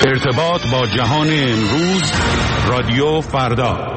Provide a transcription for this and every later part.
ارتباط با جهان امروز، رادیو فردا.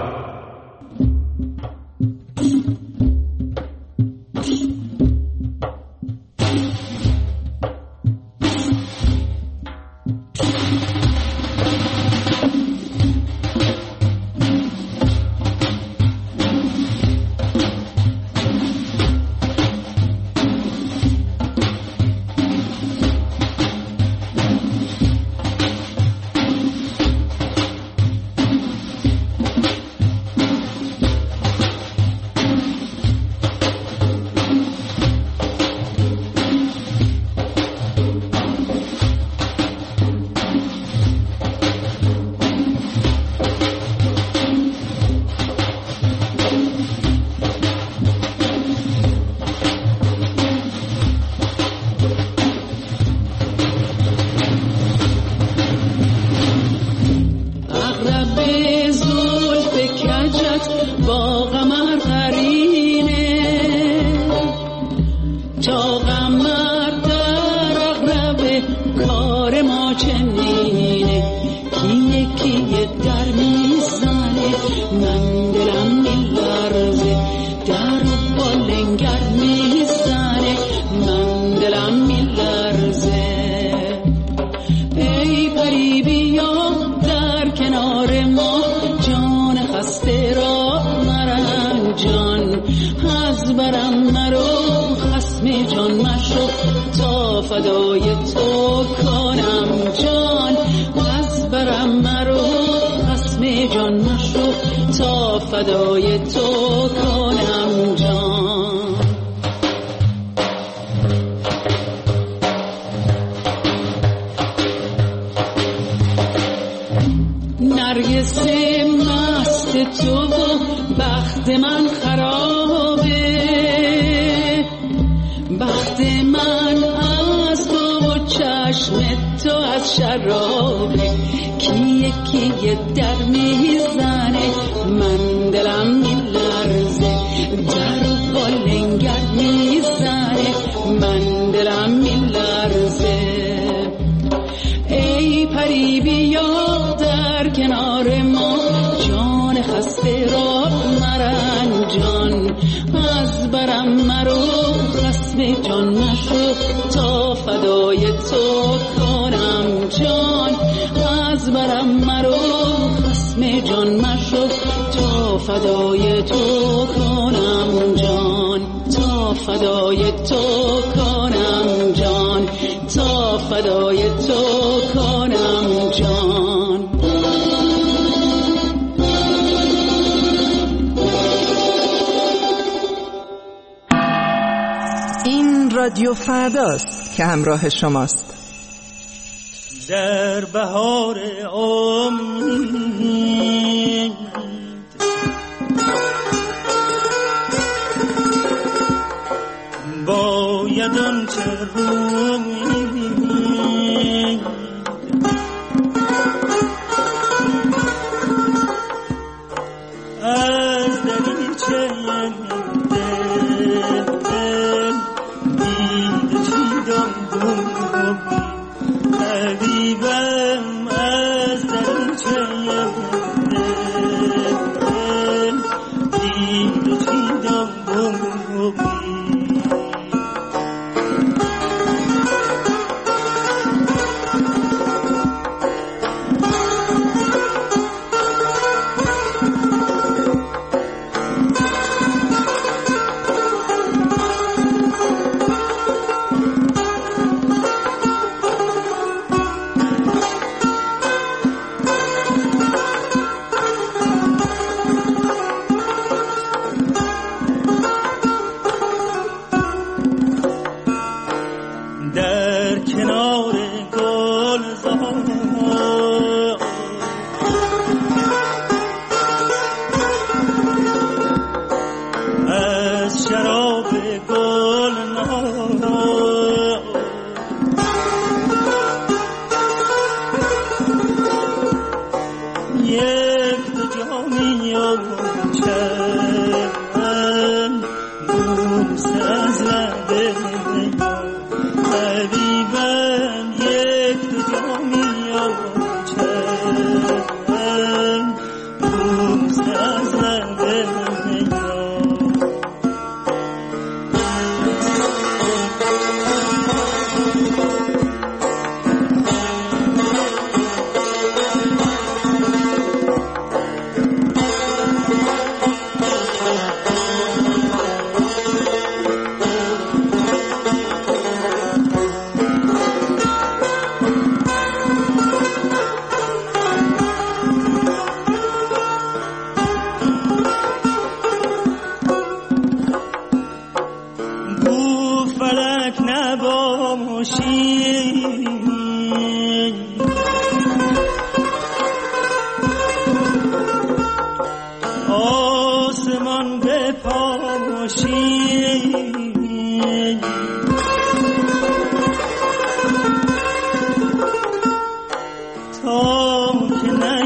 رادیو فرداست که همراه شماست. در بهار امید باید آنچه روید از دریچه حبیبم از دریچه دید و چیدم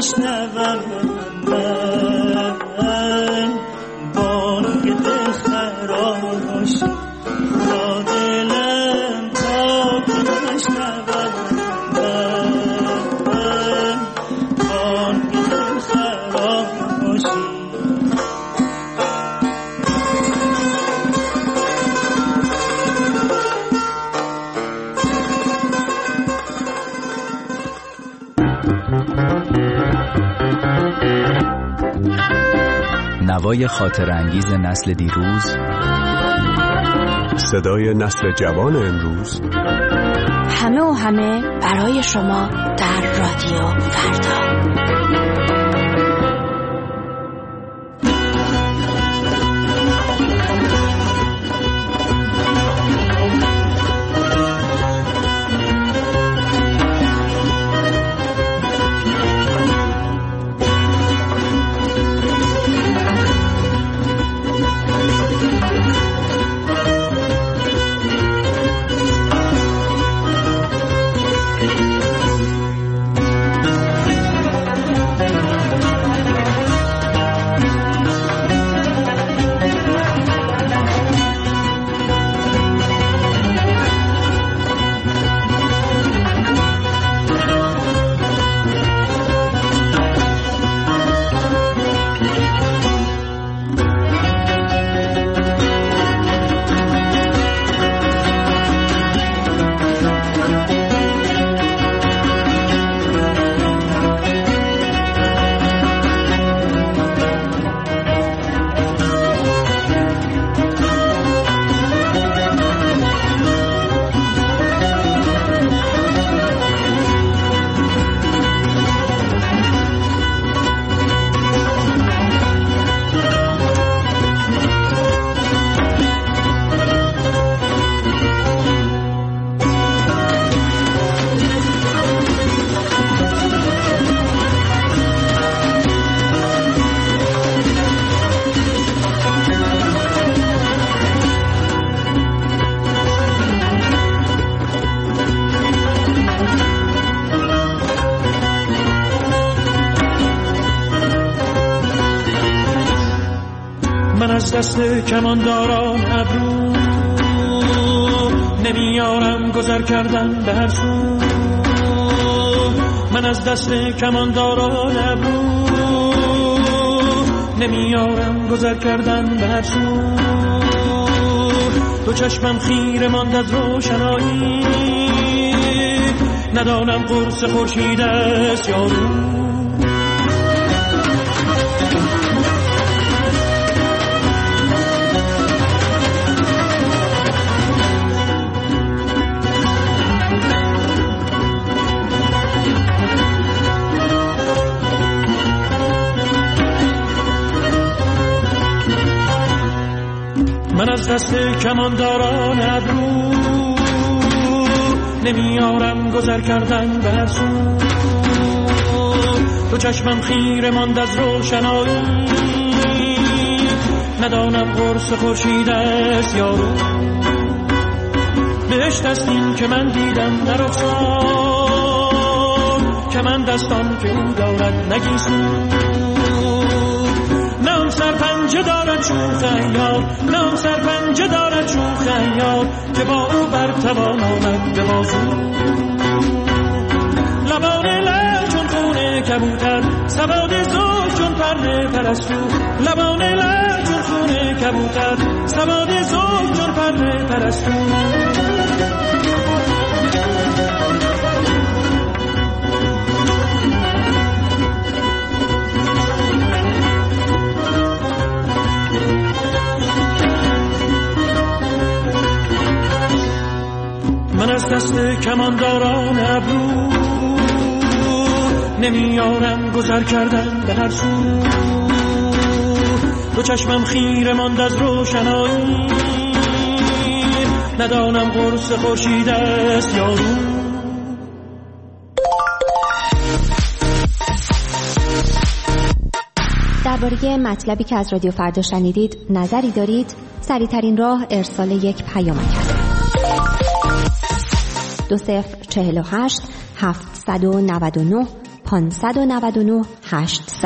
بشنوم من بانگ دل خراش را دلم تا که بشنوم من بانگ دل خراشی نوای خاطر انگیز نسل دیروز، صدای نسل جوان امروز، همه و همه برای شما در رادیو فردا. دست کمانداران ابرو نمیارم گذر کردن به هر سو. من از دست کمانداران ابرو نمیارم گذر کردن به هر سو. دو چشمم خیره ماند از روشنایی، ندانم قرص خورشید است یا رو. من از دست کمانداران ابرو نمیارم گذر کردن به هر سو. دو چشمم خیره ماند از روشنایی، ندانم قرص خورشید است یا رو. بهشت است این که من دیدم در رخسار، که من دستان که او دارد نگیسون. نه سرپنجه دارد چون خیال، نه سرپنجه دارد چون خیال، که با او برتوان آمد به بازو. لبان لعل چون خون کبوتر، سواد زلف چون پر پرستو. لبان لعل چون خون کبوتر، سواد زلف چون پر پرستو. من از دست کمانداران ابرو نمیارم گذر کردن به هر سو. دو چشمم خیره ماند از روشنایی، ندانم قرص خورشید است یا رو. درباره مطلبی که از رادیو فردا شنیدید نظری دارید؟ سریع‌ترین راه ارسال یک پیامک است. 2048 799 599 800.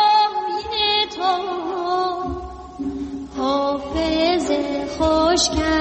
خوش